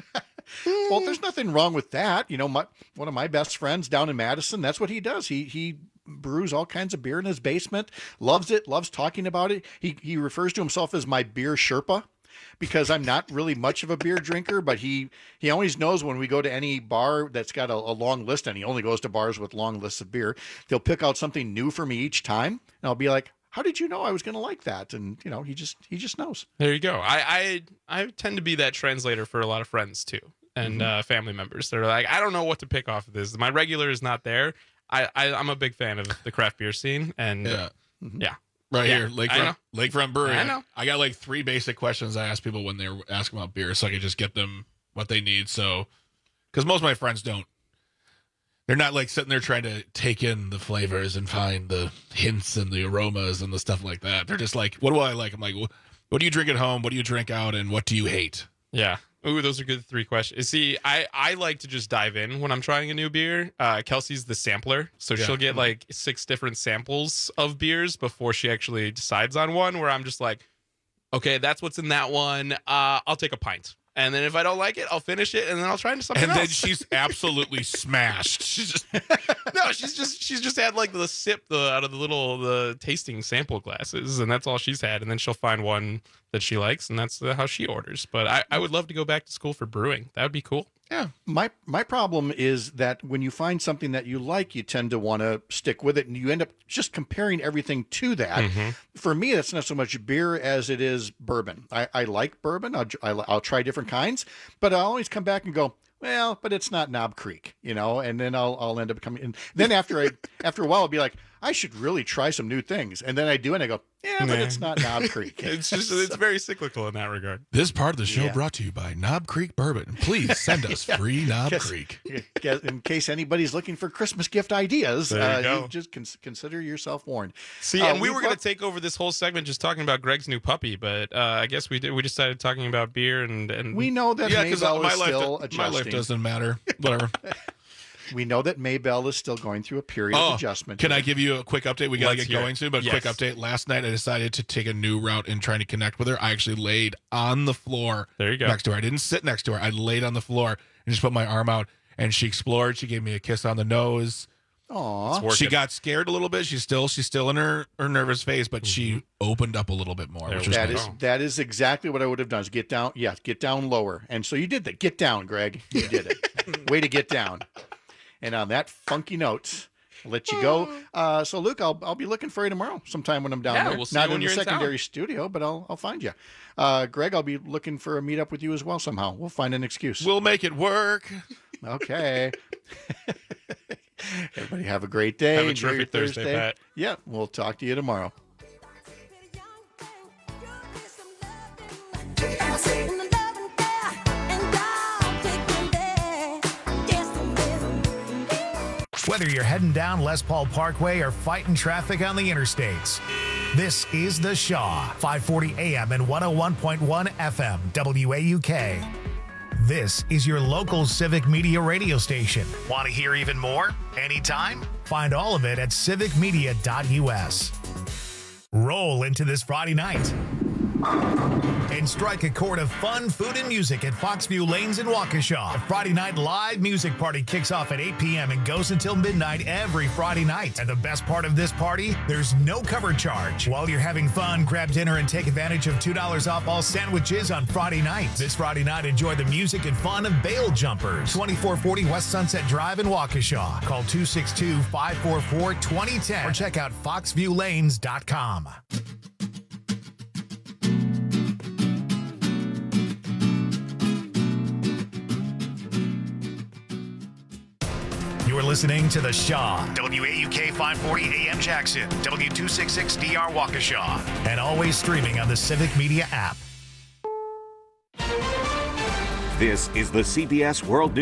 Well, there's nothing wrong with that. You know, my one of my best friends down in Madison, that's what he does. He he brews all kinds of beer in his basement, loves it, loves talking about it. He he refers to himself as my beer Sherpa because I'm not really much of a beer drinker, but he he always knows when we go to any bar that's got a, a long list, and he only goes to bars with long lists of beer, they'll pick out something new for me each time, and I'll be like, how did you know I was going to like that? And you know, he just he just knows. There you go. I I, I tend to be that translator for a lot of friends too, and mm-hmm. uh, family members. They're like, I don't know what to pick off of this. My regular is not there. I, I I'm a big fan of the craft beer scene, and yeah, uh, yeah. Right yeah, here, Lakefront, Lakefront Brewery. I know. I got like three basic questions I ask people when they're asking about beer, so I can just get them what they need. So, because most of my friends don't. They're not like sitting there trying to take in the flavors and find the hints and the aromas and the stuff like that. They're just like, what do I like? I'm like, what do you drink at home? What do you drink out? And what do you hate? Yeah. Ooh, those are good three questions. See, I, I like to just dive in when I'm trying a new beer. Uh, Kelsey's the sampler, so Yeah. she'll get like six different samples of beers before she actually decides on one, where I'm just like, okay, that's what's in that one. Uh, I'll take a pint. And then if I don't like it, I'll finish it, and then I'll try into something And else. then she's absolutely smashed. She's just no, she's just she's just had like the sip the out of the little the tasting sample glasses, and that's all she's had. And then she'll find one that she likes, and that's how she orders. But I, I would love to go back to school for brewing. That would be cool. Yeah. My my problem is that when you find something that you like, you tend to want to stick with it, and you end up just comparing everything to that. Mm-hmm. For me, that's not so much beer as it is bourbon. I, I like bourbon. I'll, I'll, I'll try different kinds, but I always come back and go, well, but it's not Knob Creek, you know, and then I'll I'll end up coming in. Then after I after a while, I'll be like, I should really try some new things, and then I do, and I go, yeah, but Nah. it's not Knob Creek. It's just it's very cyclical in that regard. This part of the show Yeah. brought to you by Knob Creek Bourbon. Please send us Yeah. free Knob Guess- Creek. yeah, in case anybody's looking for Christmas gift ideas, There you uh, go. you just cons- consider yourself warned. See, Uh, and we we've were going got- to take over this whole segment just talking about Greg's new puppy, but uh, I guess we did. We decided talking about beer and and We know that Yeah, because Maybell my is life, still do- my life adjusting. doesn't matter. Whatever. We know that Maybell is still going through a period Oh, of adjustment. Can I give you a quick update? We got to Let's get hear going it. soon, but Yes. quick update. Last night, I decided to take a new route in trying to connect with her. I actually laid on the floor There you go. next to her. I didn't sit next to her. I laid on the floor and just put my arm out, and she explored. She gave me a kiss on the nose. Aw. It's working. She got scared a little bit. She's still she's still in her, her nervous phase, but Mm-hmm. she opened up a little bit more, There which we was That nice. is that is exactly what I would have done. Is get down, yeah, get down lower. And so you did that. Get down, Greg. You did it. Way to get down. And on that funky note, I'll let you go. Uh, so Luke, I'll I'll be looking for you tomorrow, sometime when I'm down Yeah, there. we'll see Not you when in the you're in secondary town. studio, but I'll I'll find you. Uh, Greg, I'll be looking for a meetup with you as well somehow. We'll find an excuse. We'll make it work. Okay. Everybody have a great day. Have a Enjoy your terrific Thursday, Pat. Yeah, we'll talk to you tomorrow. Whether you're heading down Les Paul Parkway or fighting traffic on the interstates, This is The Shaw, five forty A M and one oh one point one F M, W A U K. This is your local civic media radio station. Want to hear even more? Anytime? Find all of it at civic media dot U S. Roll into this Friday night and strike a chord of fun, food, and music at Foxview Lanes in Waukesha. The Friday night live music party kicks off at eight p.m. and goes until midnight every Friday night. And the best part of this party, there's no cover charge. While you're having fun, grab dinner and take advantage of two dollars off all sandwiches on Friday night. This Friday night, enjoy the music and fun of Bail Jumpers. twenty-four forty West Sunset Drive in Waukesha. Call two six two, five four four, two oh one oh or check out foxview lanes dot com. You're listening to The Shaw, W A U K five forty A M Jackson, W two sixty-six D R Waukesha, and always streaming on the Civic Media app. This is the C B S World News.